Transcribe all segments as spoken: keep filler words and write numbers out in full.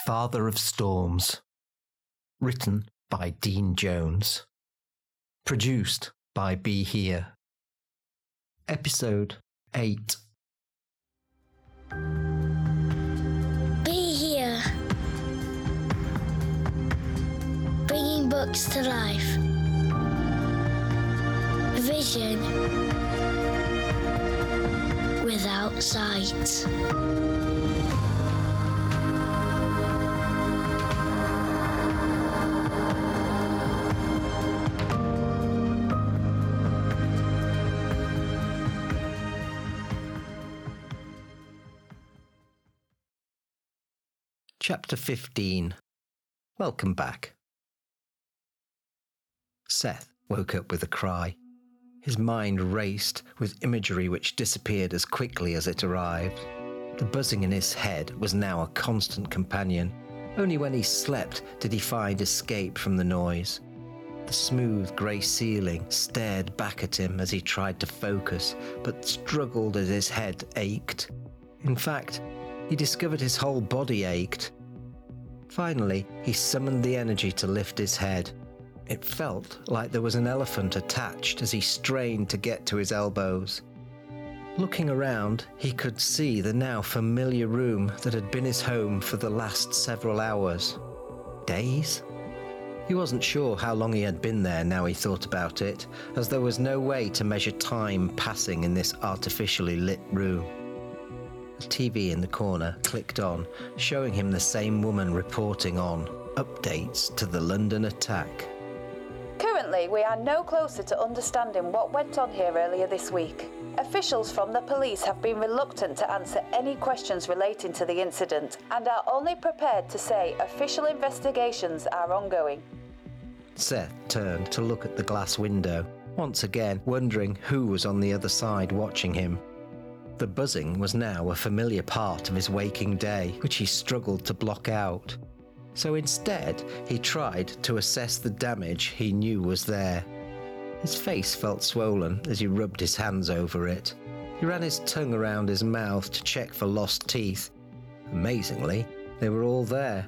Father of Storms. Written by Dean Jones. Produced by Be Here. Episode eight. Be Here. Bringing books to life. Vision without sight. Chapter fifteen. Welcome back. Seth woke up with a cry. His mind raced with imagery which disappeared as quickly as it arrived. The buzzing in his head was now a constant companion. Only when he slept did he find escape from the noise. The smooth grey ceiling stared back at him as he tried to focus, but struggled as his head ached. In fact, he discovered his whole body ached. Finally, he summoned the energy to lift his head. It felt like there was an elephant attached as he strained to get to his elbows. Looking around, he could see the now familiar room that had been his home for the last several hours. Days? He wasn't sure how long he had been there now he thought about it, as there was no way to measure time passing in this artificially lit room. The T V in the corner clicked on, showing him the same woman reporting on updates to the London attack. Currently, we are no closer to understanding what went on here earlier this week. Officials from the police have been reluctant to answer any questions relating to the incident and are only prepared to say official investigations are ongoing. Seth turned to look at the glass window, once again wondering who was on the other side watching him. The buzzing was now a familiar part of his waking day, which he struggled to block out. So instead, he tried to assess the damage he knew was there. His face felt swollen as he rubbed his hands over it. He ran his tongue around his mouth to check for lost teeth. Amazingly, they were all there.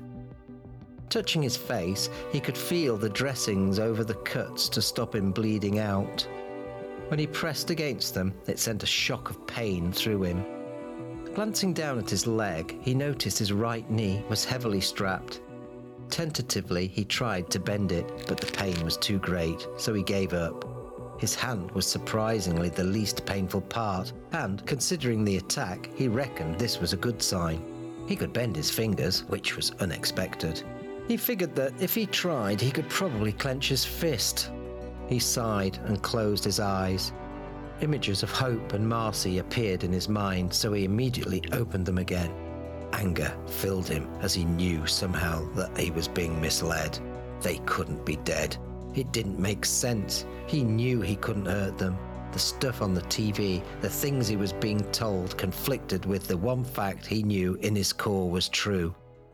Touching his face, he could feel the dressings over the cuts to stop him bleeding out. When he pressed against them, it sent a shock of pain through him. Glancing down at his leg, he noticed his right knee was heavily strapped. Tentatively, he tried to bend it, but the pain was too great, so he gave up. His hand was surprisingly the least painful part, and, considering the attack, he reckoned this was a good sign. He could bend his fingers, which was unexpected. He figured that if he tried, he could probably clench his fist. He sighed and closed his eyes. Images of Hope and Marcy appeared in his mind, so he immediately opened them again. Anger filled him as he knew somehow that he was being misled. They couldn't be dead. It didn't make sense. He knew he couldn't hurt them. The stuff on the T V, the things he was being told, conflicted with the one fact he knew in his core was true.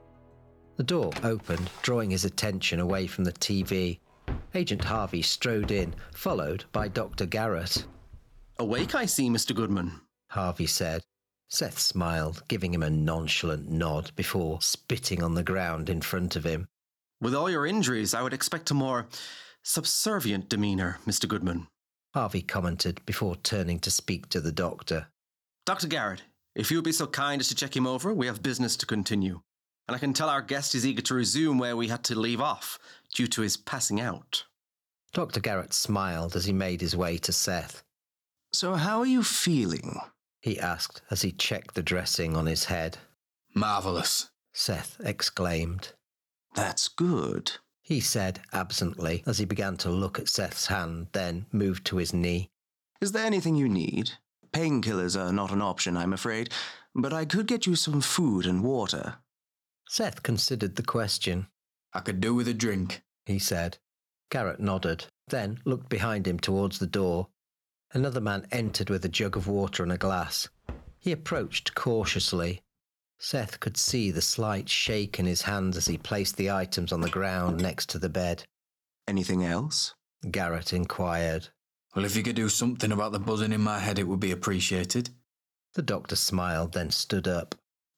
The door opened, drawing his attention away from the T V. Agent Harvey strode in, followed by Doctor Garrett. "Awake, I see, Mister Goodman," Harvey said. Seth smiled, giving him a nonchalant nod before spitting on the ground in front of him. "With all your injuries, I would expect a more subservient demeanour, Mister Goodman," Harvey commented before turning to speak to the doctor. "Doctor Garrett, if you would be so kind as to check him over, we have business to continue. And I can tell our guest is eager to resume where we had to leave off, due to his passing out." Doctor Garrett smiled as he made his way to Seth. "So how are you feeling?" he asked as he checked the dressing on his head. "Marvellous," Seth exclaimed. "That's good," he said absently as he began to look at Seth's hand, then moved to his knee. "Is there anything you need? Painkillers are not an option, I'm afraid, but I could get you some food and water." Seth considered the question. "I could do with a drink," he said. Garrett nodded, then looked behind him towards the door. Another man entered with a jug of water and a glass. He approached cautiously. Seth could see the slight shake in his hands as he placed the items on the ground next to the bed. "Anything else?" Garrett inquired. "Well, if you could do something about the buzzing in my head, it would be appreciated." The doctor smiled, then stood up.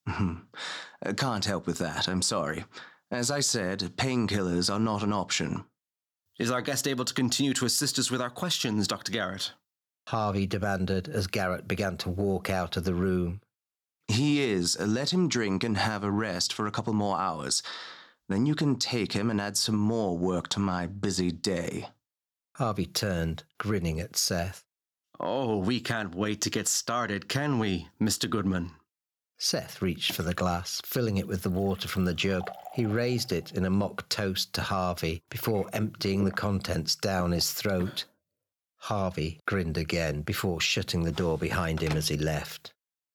I can't help with that, I'm sorry. As I said, painkillers are not an option. Is our guest able to continue to assist us with our questions, Doctor Garrett? Harvey demanded as Garrett began to walk out of the room. He is. Let him drink and have a rest for a couple more hours. Then you can take him and add some more work to my busy day. Harvey turned, grinning at Seth. Oh, we can't wait to get started, can we, Mister Goodman? Seth reached for the glass, filling it with the water from the jug. He raised it in a mock toast to Harvey before emptying the contents down his throat. Harvey grinned again before shutting the door behind him as he left.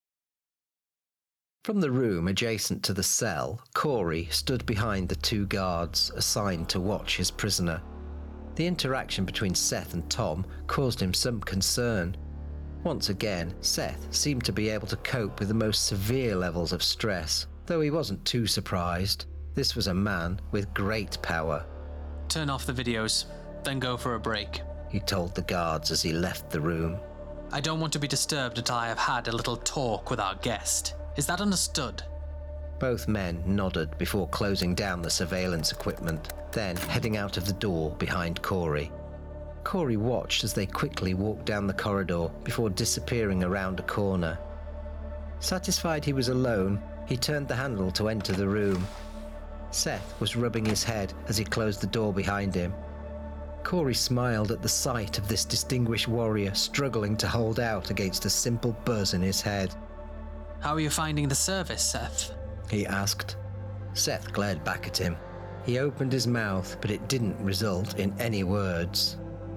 From the room adjacent to the cell, Corey stood behind the two guards assigned to watch his prisoner. The interaction between Seth and Tom caused him some concern. Once again, Seth seemed to be able to cope with the most severe levels of stress, though he wasn't too surprised. This was a man with great power. Turn off the videos, then go for a break, he told the guards as he left the room. I don't want to be disturbed until I have had a little talk with our guest. Is that understood? Both men nodded before closing down the surveillance equipment, then heading out of the door behind Corey. Corey watched as they quickly walked down the corridor before disappearing around a corner. Satisfied he was alone, he turned the handle to enter the room. Seth was rubbing his head as he closed the door behind him. Corey smiled at the sight of this distinguished warrior struggling to hold out against a simple buzz in his head. How are you finding the service, Seth? He asked. Seth glared back at him. He opened his mouth, but it didn't result in any words.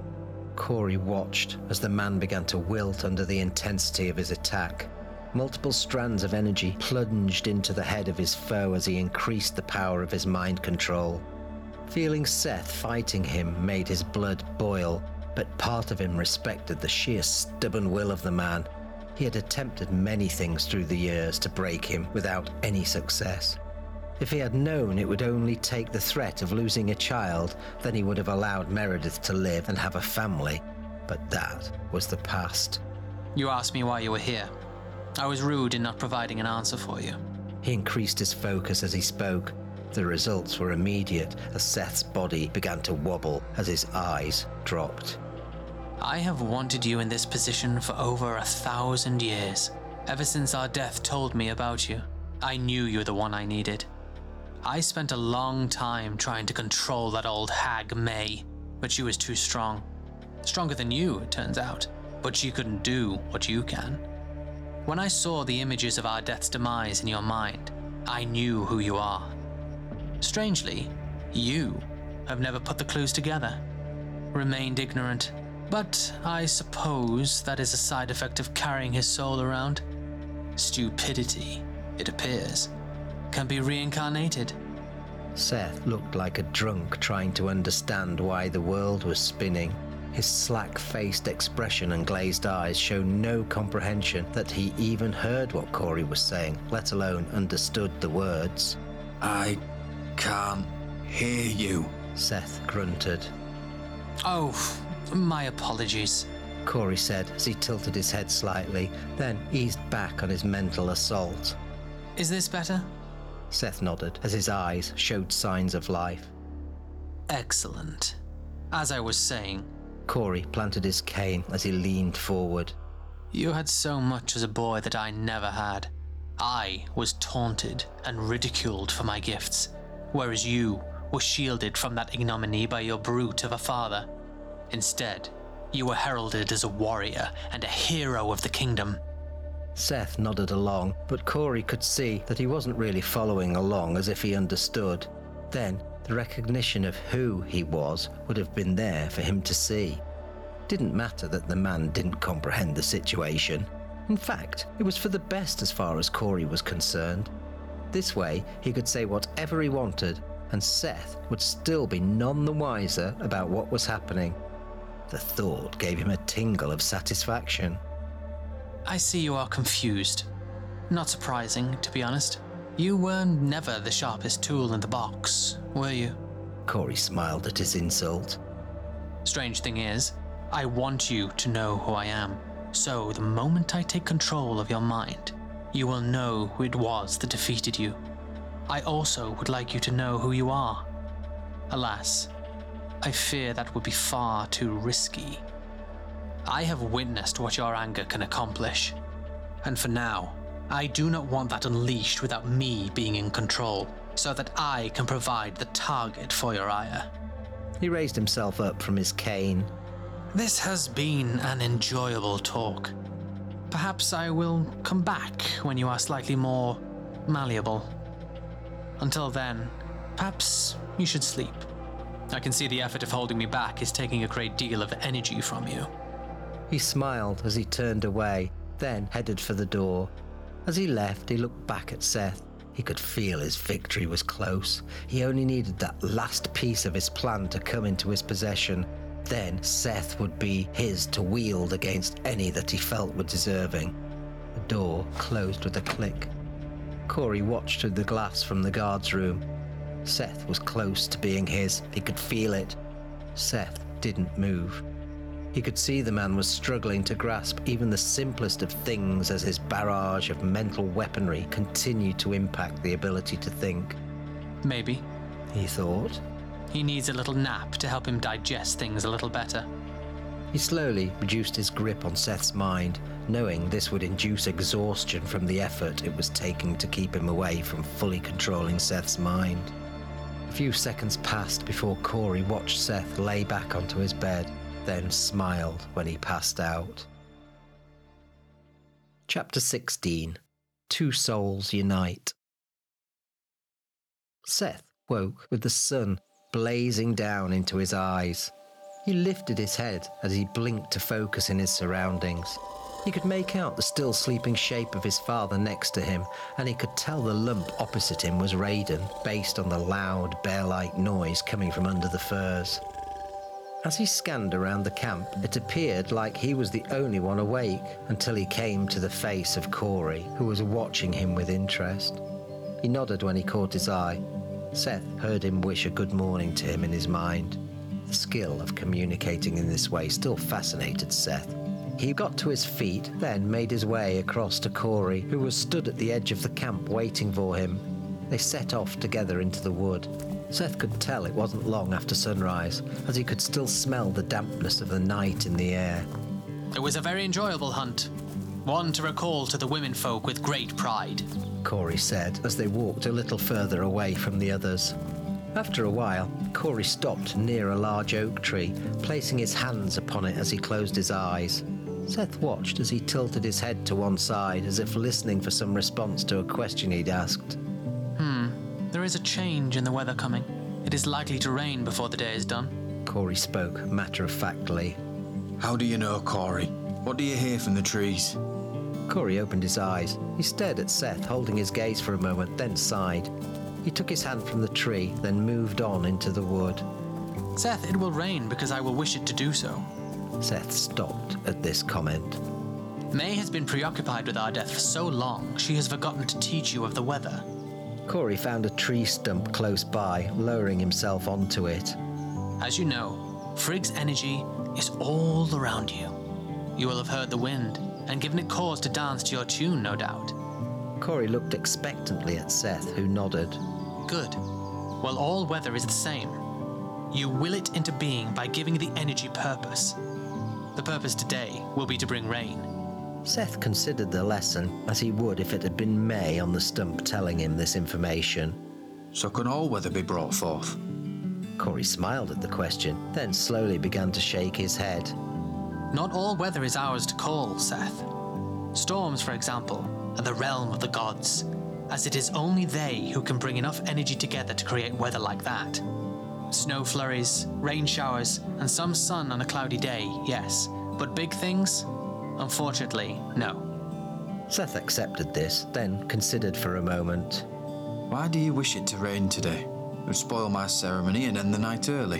Corey watched as the man began to wilt under the intensity of his attack. Multiple strands of energy plunged into the head of his foe as he increased the power of his mind control. Feeling Seth fighting him made his blood boil, but part of him respected the sheer stubborn will of the man. He had attempted many things through the years to break him without any success. If he had known it would only take the threat of losing a child, then he would have allowed Meredith to live and have a family. But that was the past. You asked me why you were here. I was rude in not providing an answer for you. He increased his focus as he spoke. The results were immediate as Seth's body began to wobble as his eyes dropped. I have wanted you in this position for over a thousand years. Ever since our death told me about you, I knew you were the one I needed. I spent a long time trying to control that old hag May, but she was too strong. Stronger than you, it turns out, but she couldn't do what you can. When I saw the images of our death's demise in your mind, I knew who you are. Strangely, you have never put the clues together. Remained ignorant, but I suppose that is a side effect of carrying his soul around. Stupidity, it appears, can be reincarnated. Seth looked like a drunk trying to understand why the world was spinning. His slack-faced expression and glazed eyes showed no comprehension that he even heard what Corey was saying, let alone understood the words. I can't hear you, Seth grunted. Oh, my apologies, Corey said as he tilted his head slightly, then eased back on his mental assault. Is this better? Seth nodded as his eyes showed signs of life. Excellent. As I was saying, Corey planted his cane as he leaned forward. You had so much as a boy that I never had. I was taunted and ridiculed for my gifts, whereas you were shielded from that ignominy by your brute of a father. Instead, you were heralded as a warrior and a hero of the kingdom. Seth nodded along, but Corey could see that he wasn't really following along as if he understood. Then, the recognition of who he was would have been there for him to see. It didn't matter that the man didn't comprehend the situation. In fact, it was for the best as far as Corey was concerned. This way, he could say whatever he wanted, and Seth would still be none the wiser about what was happening. The thought gave him a tingle of satisfaction. I see you are confused. Not surprising, to be honest. You were never the sharpest tool in the box, were you? Corey smiled at his insult. Strange thing is, I want you to know who I am. So the moment I take control of your mind, you will know who it was that defeated you. I also would like you to know who you are. Alas, I fear that would be far too risky. I have witnessed what your anger can accomplish, and for now, I do not want that unleashed without me being in control, so that I can provide the target for your ire. He raised himself up from his cane. This has been an enjoyable talk. Perhaps I will come back when you are slightly more malleable. Until then, perhaps you should sleep. I can see the effort of holding me back is taking a great deal of energy from you. He smiled as he turned away, then headed for the door. As he left, he looked back at Seth. He could feel his victory was close. He only needed that last piece of his plan to come into his possession. Then Seth would be his to wield against any that he felt were deserving. The door closed with a click. Corey watched through the glass from the guard's room. Seth was close to being his. He could feel it. Seth didn't move. He could see the man was struggling to grasp even the simplest of things as his barrage of mental weaponry continued to impact the ability to think. Maybe. He thought. He needs a little nap to help him digest things a little better. He slowly reduced his grip on Seth's mind, knowing this would induce exhaustion from the effort it was taking to keep him away from fully controlling Seth's mind. A few seconds passed before Corey watched Seth lay back onto his bed, then smiled when he passed out. Chapter sixteen. Two Souls Unite. Seth woke with the sun blazing down into his eyes. He lifted his head as he blinked to focus in his surroundings. He could make out the still sleeping shape of his father next to him, and he could tell the lump opposite him was Raiden, based on the loud, bear-like noise coming from under the firs. As he scanned around the camp, it appeared like he was the only one awake until he came to the face of Corey, who was watching him with interest. He nodded when he caught his eye. Seth heard him wish a good morning to him in his mind. The skill of communicating in this way still fascinated Seth. He got to his feet, then made his way across to Corey, who was stood at the edge of the camp waiting for him. They set off together into the wood. Seth could tell it wasn't long after sunrise, as he could still smell the dampness of the night in the air. It was a very enjoyable hunt. One to recall to the womenfolk with great pride, Corey said as they walked a little further away from the others. After a while, Corey stopped near a large oak tree, placing his hands upon it as he closed his eyes. Seth watched as he tilted his head to one side, as if listening for some response to a question he'd asked. Hmm, there is a change in the weather coming. It is likely to rain before the day is done. Corey spoke matter-of-factly. How do you know, Corey? What do you hear from the trees? Corey opened his eyes. He stared at Seth, holding his gaze for a moment, then sighed. He took his hand from the tree, then moved on into the wood. Seth, it will rain because I will wish it to do so. Seth stopped at this comment. May has been preoccupied with our death for so long, she has forgotten to teach you of the weather. Corey found a tree stump close by, lowering himself onto it. As you know, Frigg's energy is all around you. You will have heard the wind, and given it cause to dance to your tune, no doubt. Corey looked expectantly at Seth, who nodded. Good. Well, all weather is the same. You will it into being by giving the energy purpose. The purpose today will be to bring rain. Seth considered the lesson as he would if it had been May on the stump telling him this information. So can all weather be brought forth? Corey smiled at the question, then slowly began to shake his head. Not all weather is ours to call, Seth. Storms, for example, are the realm of the gods, as it is only they who can bring enough energy together to create weather like that. Snow flurries, rain showers, and some sun on a cloudy day, yes. But big things? Unfortunately, no. Seth accepted this, then considered for a moment. Why do you wish it to rain today? It would spoil my ceremony and end the night early.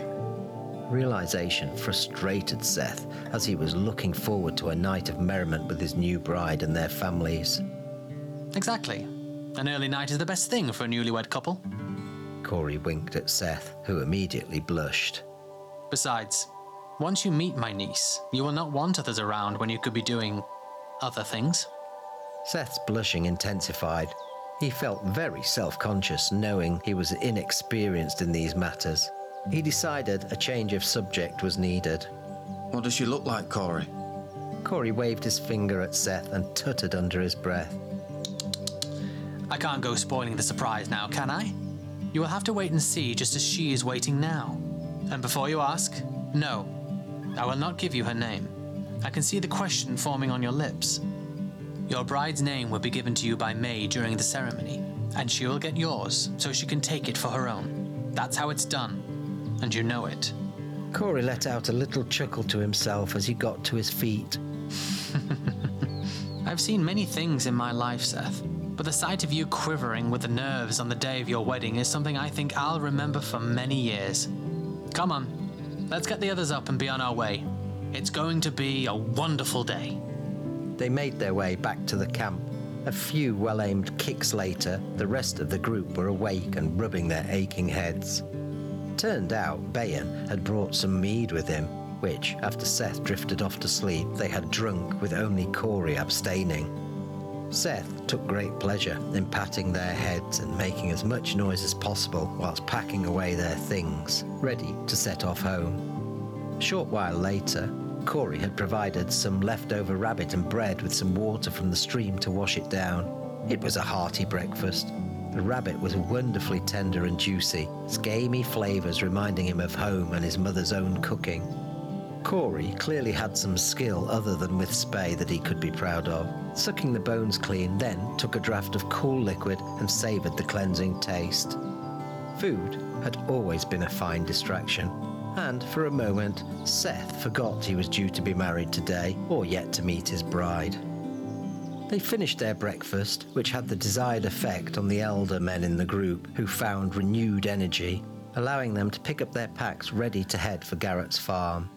Realization frustrated Seth as he was looking forward to a night of merriment with his new bride and their families. Exactly. An early night is the best thing for a newlywed couple. Corey winked at Seth, who immediately blushed. Besides, once you meet my niece, you will not want others around when you could be doing other things. Seth's blushing intensified. He felt very self-conscious knowing he was inexperienced in these matters. He decided a change of subject was needed. What does she look like, Corey? Corey waved his finger at Seth and tutted under his breath. I can't go spoiling the surprise now, can I? You will have to wait and see just as she is waiting now. And before you ask, no, I will not give you her name. I can see the question forming on your lips. Your bride's name will be given to you by May during the ceremony, and she will get yours so she can take it for her own. That's how it's done, and you know it. Corey let out a little chuckle to himself as he got to his feet. I've seen many things in my life, Seth, but the sight of you quivering with the nerves on the day of your wedding is something I think I'll remember for many years. Come on, let's get the others up and be on our way. It's going to be a wonderful day. They made their way back to the camp. A few well-aimed kicks later, the rest of the group were awake and rubbing their aching heads. Turned out Bayan had brought some mead with him, which, after Seth drifted off to sleep, they had drunk with only Corey abstaining. Seth took great pleasure in patting their heads and making as much noise as possible whilst packing away their things, ready to set off home. A short while later, Corey had provided some leftover rabbit and bread with some water from the stream to wash it down. It was a hearty breakfast. The rabbit was wonderfully tender and juicy, its gamey flavours reminding him of home and his mother's own cooking. Corey clearly had some skill other than with Spey that he could be proud of. Sucking the bones clean, then took a draught of cool liquid and savoured the cleansing taste. Food had always been a fine distraction. And for a moment, Seth forgot he was due to be married today, or yet to meet his bride. They finished their breakfast, which had the desired effect on the elder men in the group, who found renewed energy, allowing them to pick up their packs ready to head for Garrett's farm.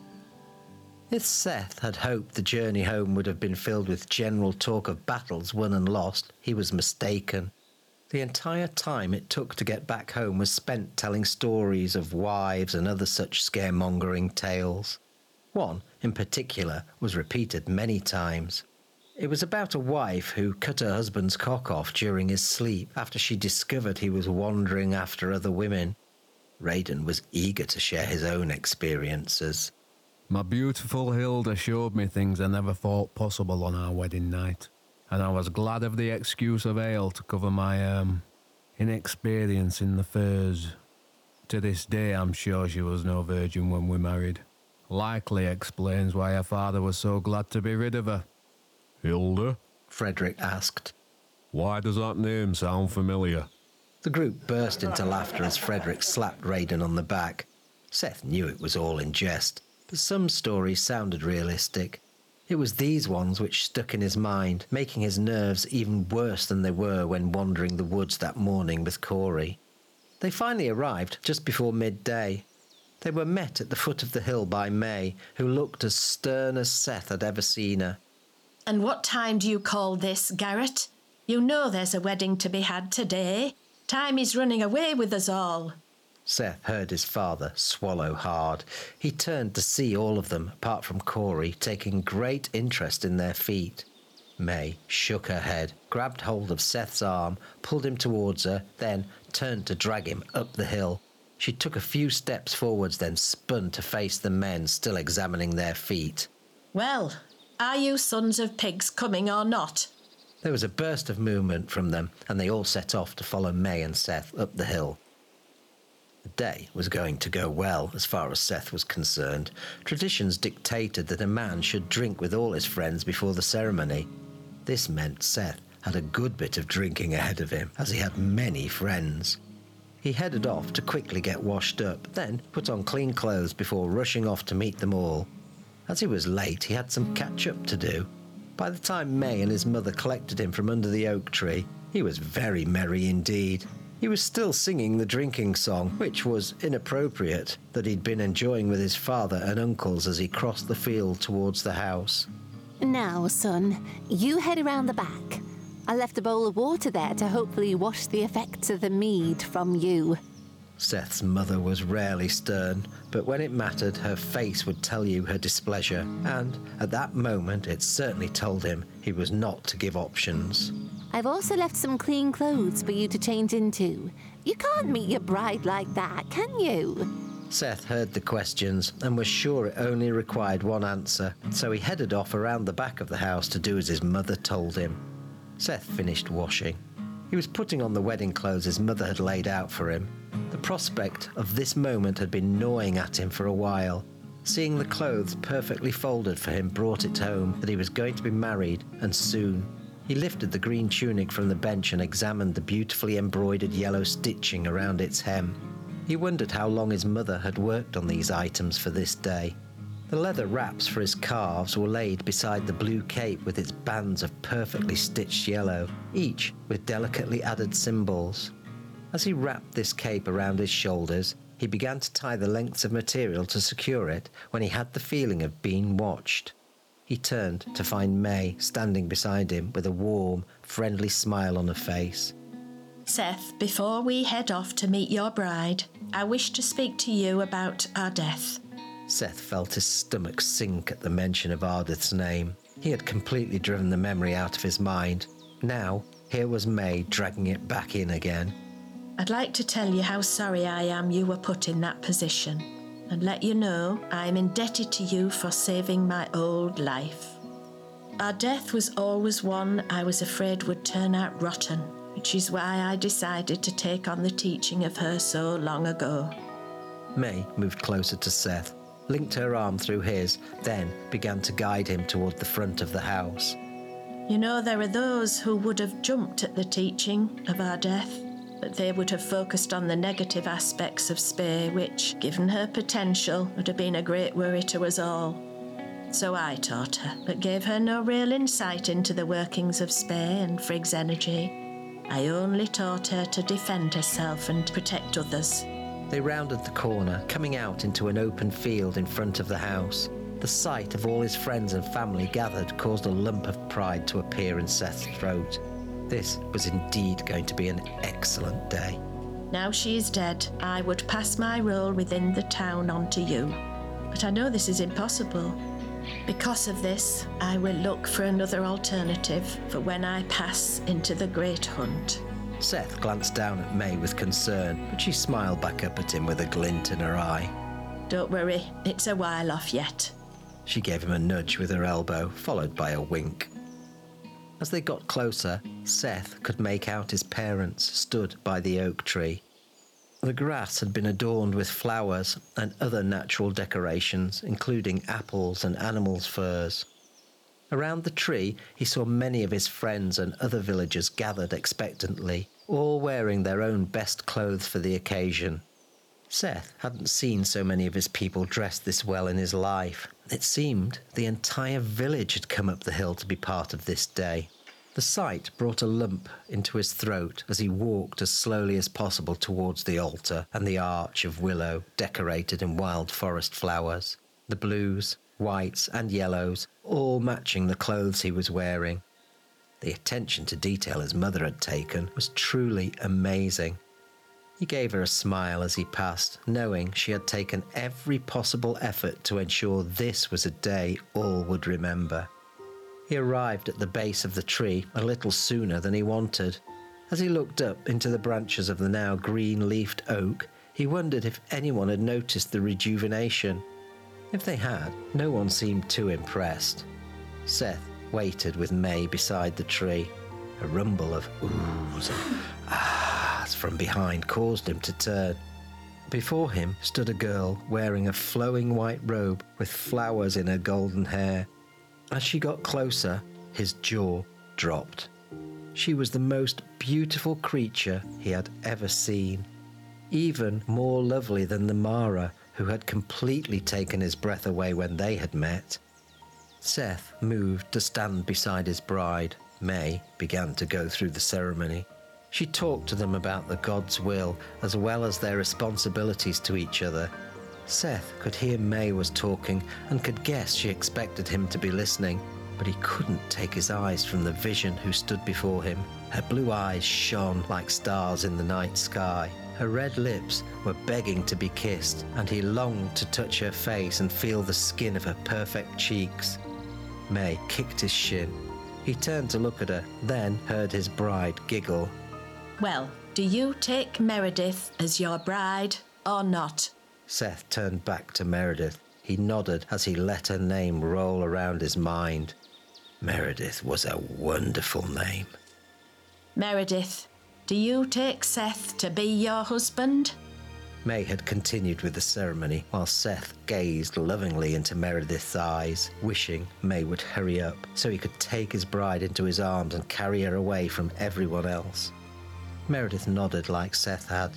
If Seth had hoped the journey home would have been filled with general talk of battles won and lost, he was mistaken. The entire time it took to get back home was spent telling stories of wives and other such scaremongering tales. One, in particular, was repeated many times. It was about a wife who cut her husband's cock off during his sleep after she discovered he was wandering after other women. Raiden was eager to share his own experiences. My beautiful Hilda showed me things I never thought possible on our wedding night. And I was glad of the excuse of ale to cover my, um, inexperience in the furs. To this day, I'm sure she was no virgin when we married. Likely explains why her father was so glad to be rid of her. Hilda? Frederick asked. Why does that name sound familiar? The group burst into laughter as Frederick slapped Raiden on the back. Seth knew it was all in jest, but some stories sounded realistic. It was these ones which stuck in his mind, making his nerves even worse than they were when wandering the woods that morning with Corey. They finally arrived just before midday. They were met at the foot of the hill by May, who looked as stern as Seth had ever seen her. And what time do you call this, Garrett? You know there's a wedding to be had today. Time is running away with us all. Seth heard his father swallow hard. He turned to see all of them, apart from Corey, taking great interest in their feet. May shook her head, grabbed hold of Seth's arm, pulled him towards her, then turned to drag him up the hill. She took a few steps forwards, then spun to face the men still examining their feet. Well, are you sons of pigs coming or not? There was a burst of movement from them, and they all set off to follow May and Seth up the hill. The day was going to go well, as far as Seth was concerned. Traditions dictated that a man should drink with all his friends before the ceremony. This meant Seth had a good bit of drinking ahead of him, as he had many friends. He headed off to quickly get washed up, then put on clean clothes before rushing off to meet them all. As he was late, he had some catch-up to do. By the time May and his mother collected him from under the oak tree, he was very merry indeed. He was still singing the drinking song, which was inappropriate, that he'd been enjoying with his father and uncles as he crossed the field towards the house. Now, son, you head around the back. I left a bowl of water there to hopefully wash the effects of the mead from you. Seth's mother was rarely stern, but when it mattered, her face would tell you her displeasure, and at that moment it certainly told him he was not to give options. I've also left some clean clothes for you to change into. You can't meet your bride like that, can you? Seth heard the questions and was sure it only required one answer, so he headed off around the back of the house to do as his mother told him. Seth finished washing. He was putting on the wedding clothes his mother had laid out for him. The prospect of this moment had been gnawing at him for a while. Seeing the clothes perfectly folded for him brought it home that he was going to be married, and soon. He lifted the green tunic from the bench and examined the beautifully embroidered yellow stitching around its hem. He wondered how long his mother had worked on these items for this day. The leather wraps for his calves were laid beside the blue cape with its bands of perfectly stitched yellow, each with delicately added symbols. As he wrapped this cape around his shoulders, he began to tie the lengths of material to secure it when he had the feeling of being watched. He turned to find May standing beside him with a warm, friendly smile on her face. Seth, before we head off to meet your bride, I wish to speak to you about our death. Seth felt his stomach sink at the mention of Ardith's name. He had completely driven the memory out of his mind. Now, here was May dragging it back in again. I'd like to tell you how sorry I am you were put in that position, and let you know I am indebted to you for saving my old life. Our death was always one I was afraid would turn out rotten, which is why I decided to take on the teaching of her so long ago. May moved closer to Seth, linked her arm through his, then began to guide him toward the front of the house. You know, there are those who would have jumped at the teaching of our death, but they would have focused on the negative aspects of Spey, which, given her potential, would have been a great worry to us all. So I taught her, but gave her no real insight into the workings of Spey and Frigg's energy. I only taught her to defend herself and protect others. They rounded the corner, coming out into an open field in front of the house. The sight of all his friends and family gathered caused a lump of pride to appear in Seth's throat. This was indeed going to be an excellent day. Now she is dead, I would pass my role within the town on to you. But I know this is impossible. Because of this, I will look for another alternative for when I pass into the Great Hunt. Seth glanced down at May with concern, but she smiled back up at him with a glint in her eye. Don't worry, it's a while off yet. She gave him a nudge with her elbow, followed by a wink. As they got closer, Seth could make out his parents stood by the oak tree. The grass had been adorned with flowers and other natural decorations, including apples and animals' furs. Around the tree, he saw many of his friends and other villagers gathered expectantly, all wearing their own best clothes for the occasion. Seth hadn't seen so many of his people dressed this well in his life. It seemed the entire village had come up the hill to be part of this day. The sight brought a lump into his throat as he walked as slowly as possible towards the altar and the arch of willow decorated in wild forest flowers. The blues, whites and yellows, all matching the clothes he was wearing. The attention to detail his mother had taken was truly amazing. He gave her a smile as he passed, knowing she had taken every possible effort to ensure this was a day all would remember. He arrived at the base of the tree a little sooner than he wanted. As he looked up into the branches of the now green-leafed oak, he wondered if anyone had noticed the rejuvenation. If they had, no one seemed too impressed. Seth waited with May beside the tree. A rumble of oohs and ahs from behind caused him to turn. Before him stood a girl wearing a flowing white robe with flowers in her golden hair. As she got closer, his jaw dropped. She was the most beautiful creature he had ever seen, even more lovely than the Mara, who had completely taken his breath away when they had met. Seth moved to stand beside his bride. May began to go through the ceremony. She talked to them about the God's will, as well as their responsibilities to each other. Seth could hear May was talking and could guess she expected him to be listening, but he couldn't take his eyes from the vision who stood before him. Her blue eyes shone like stars in the night sky. Her red lips were begging to be kissed, and he longed to touch her face and feel the skin of her perfect cheeks. May kicked his shin. He turned to look at her, then heard his bride giggle. Well, do you take Meredith as your bride or not? Seth turned back to Meredith. He nodded as he let her name roll around his mind. Meredith was a wonderful name. Meredith, do you take Seth to be your husband? May had continued with the ceremony while Seth gazed lovingly into Meredith's eyes, wishing May would hurry up so he could take his bride into his arms and carry her away from everyone else. Meredith nodded like Seth had.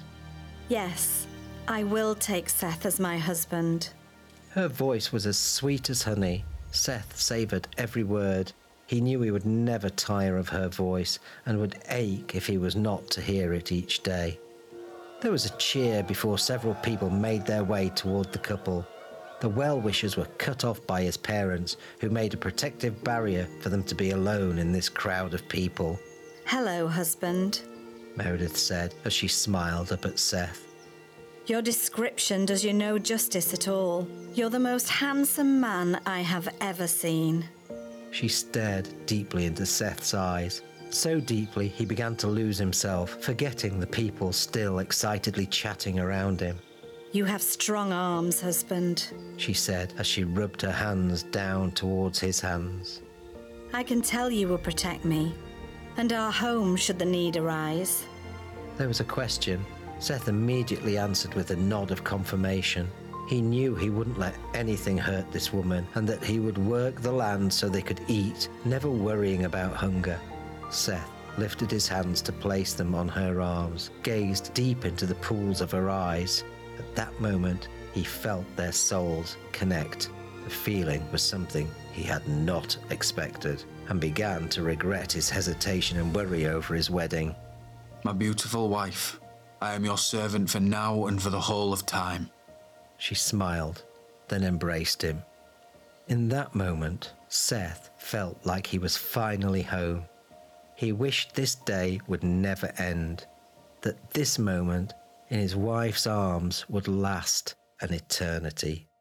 Yes, I will take Seth as my husband. Her voice was as sweet as honey. Seth savoured every word. He knew he would never tire of her voice and would ache if he was not to hear it each day. There was a cheer before several people made their way toward the couple. The well-wishers were cut off by his parents, who made a protective barrier for them to be alone in this crowd of people. Hello, husband, Meredith said as she smiled up at Seth. Your description does you no justice at all. You're the most handsome man I have ever seen. She stared deeply into Seth's eyes. So deeply he began to lose himself, forgetting the people still excitedly chatting around him. You have strong arms, husband, she said as she rubbed her hands down towards his hands. I can tell you will protect me, and our home should the need arise. There was a question. Seth immediately answered with a nod of confirmation. He knew he wouldn't let anything hurt this woman, and that he would work the land so they could eat, never worrying about hunger. Seth lifted his hands to place them on her arms, gazed deep into the pools of her eyes. At that moment, he felt their souls connect. The feeling was something he had not expected, and began to regret his hesitation and worry over his wedding. My beautiful wife, I am your servant for now and for the whole of time. She smiled, then embraced him. In that moment, Seth felt like he was finally home. He wished this day would never end, that this moment in his wife's arms would last an eternity.